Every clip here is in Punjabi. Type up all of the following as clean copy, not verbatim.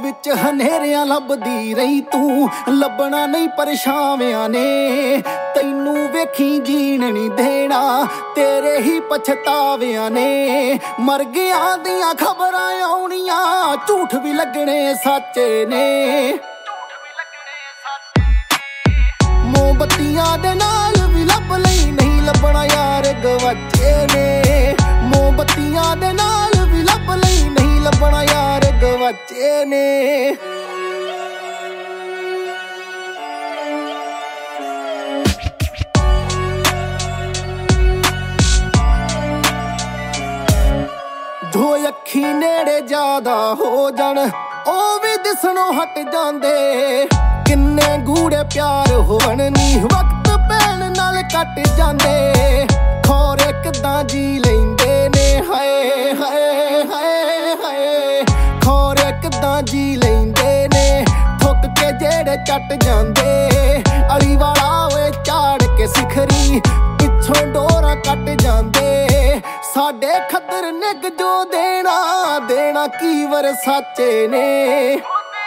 ਵਿੱਚ ਹਨੇਰਿਆਂ ਲੱਭਦੀ ਰਹੀ ਤੂੰ, ਲੱਭਣਾ ਨਹੀਂ ਪਰਛਾਵਿਆਂ ਨੇ। ਤੈਨੂੰ ਵੇਖੀ ਜੀਣ ਨਹੀਂ ਦੇਣਾ ਤੇਰੇ ਹੀ ਪਛਤਾਵਿਆਂ ਨੇ। ਮਰ ਗਿਆ ਦੀਆਂ ਖਬਰਾਂ ਆਉਣੀਆਂ, ਝੂਠ ਵੀ ਲੱਗਣੇ ਸੱਚੇ ਨੇ। ਮੋਮਬੱਤੀਆਂ ਦੇ ਨਾਲ ਵੀ ਲੱਭ ਲਈ, ਨਹੀਂ ਲੱਭਣਾ ਯਾਰ ਗਵਾਚੇ ਨੇ। ਮੋਮਬੱਤੀਆਂ ਦੇ ਨਾਲ ਵੀ ਲੱਭ ਲਈ, ਨਹੀਂ ਲੱਭਣਾ ਯਾਰ ਗਵਾਚੇ ਨੇ। ਦੋ ਅੱਖੀ ਨੇੜੇ ਜ਼ਿਆਦਾ ਹੋ ਜਾਣ, ਉਹ ਵੀ ਦਿਸਣੋਂ ਹਟ ਜਾਂਦੇ। ਕਿੰਨੇ ਗੂੜੇ ਪਿਆਰ ਹੋਣ ਨੀ, ਵਕਤ ਪੈਣ ਨਾਲ ਕੱਟ ਜਾਂਦੇ। ਖੋਰੇ ਕਿੱਦਾਂ ਜੀ ਲੈਂਦੇ ਨੇ, ਹਾਏ ਹਾਏ ਹਾਏ ਹਾਏ। ਖੋਰੇ ਕਿੱਦਾਂ ਜੀ ਲੈਂਦੇ ਨੇ, ਠੁੱਕ ਕੇ ਜਿਹੜੇ ਚੱਟ ਜਾਂਦੇ। ਅਲੀ ਵਾਲਾ ਵੇ ਝਾੜ ਕੇ ਸਿਖਰੀ, ਪਿੱਛੋਂ ਡੋਰਾ ਕੱਟ ਜਾਂਦੇ। ਸਾਡੇ ਖੱਦਰ ਨਿੱਘ ਜੋ ਦੇਣਾ, ਦੇਣਾ ਕੀ ਵਰਸਾਚੇ ਨੇ।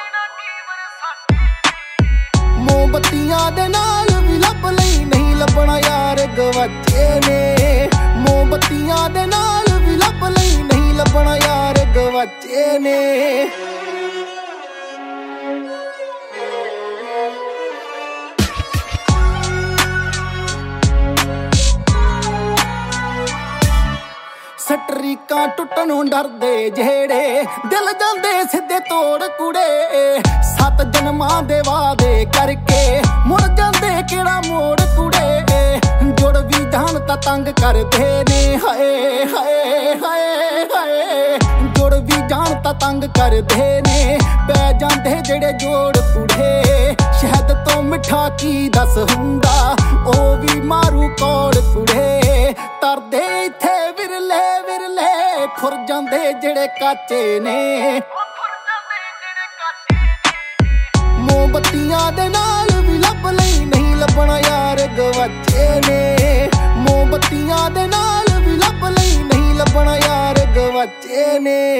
ਮੋਮਬੱਤੀਆਂ ਦੇ ਨਾਲ ਵੀ ਲੱਭ ਲਈ, ਨਹੀਂ ਲੱਭਣਾ ਯਾਰ ਗਵਾਚੇ ਨੇ। ਮੋਮਬੱਤੀਆਂ ਦੇ ਨਾਲ ਵੀ ਲੱਭ ਲਈ, ਨਹੀਂ ਲੱਭਣਾ ਯਾਰ ਗਵਾਚੇ ਨੇ। ਸਟਰੀਕਾਂ ਟੁੱਟਣੋਂ ਡਰਦੇ ਜਿਹੜੇ, ਦਿਲ ਜਾਂਦੇ ਸਿੱਧੇ ਤੋੜ ਕੁੜੇ। 7 ਜਨਮਾਂ ਦੇ ਵਾਅਦੇ ਕਰਕੇ ਮੁੜ ਜਾਂਦੇ ਕਿਹੜਾ ਮੋੜ ਕੁੜੇ। ਜੁੜ ਵੀ ਜਾਣ ਤਾਂ ਤੰਗ ਕਰਦੇ ਨੇ, ਹਾਏ ਹਾਏ ਹਾਏ ਹਾਏ। ਜੁੜ ਵੀ ਜਾਣ ਤਾਂ ਤੰਗ ਕਰਦੇ ਨੇ, ਪੈ ਜਾਂਦੇ ਜਿਹੜੇ ਜੋੜ ਕੁੜੇ। ਸ਼ਹਿਦ ਤੋਂ ਮਿੱਠਾ ਕੀ ਦੱਸ ਹੁੰਦਾ, ਉਹ ਵੀ ਮਾਰੂ ਕੋੜ ਕੁੜੇ। ਤਰਦੇ ਇੱਥੇ ਵਿਰਲੇ ਵਿਰਲੇ, ਖੁਰ ਜਾਂਦੇ ਜਿਹੜੇ ਕਾਚੇ ਨੇ। ਮੋਮਬੱਤੀਆਂ ਦੇ ਨਾਲ ਵੀ ਲੱਭ ਲਈ, ਨਹੀਂ ਲੱਭਣਾ ਯਾਰ ਗਵਾਚੇ ਨੇ। ਮੋਮਬੱਤੀਆਂ ਦੇ ਨਾਲ ਵੀ ਲੱਭ ਲਈ, ਨਹੀਂ ਲੱਭਣਾ ਯਾਰ ਗਵਾਚੇ ਨੇ।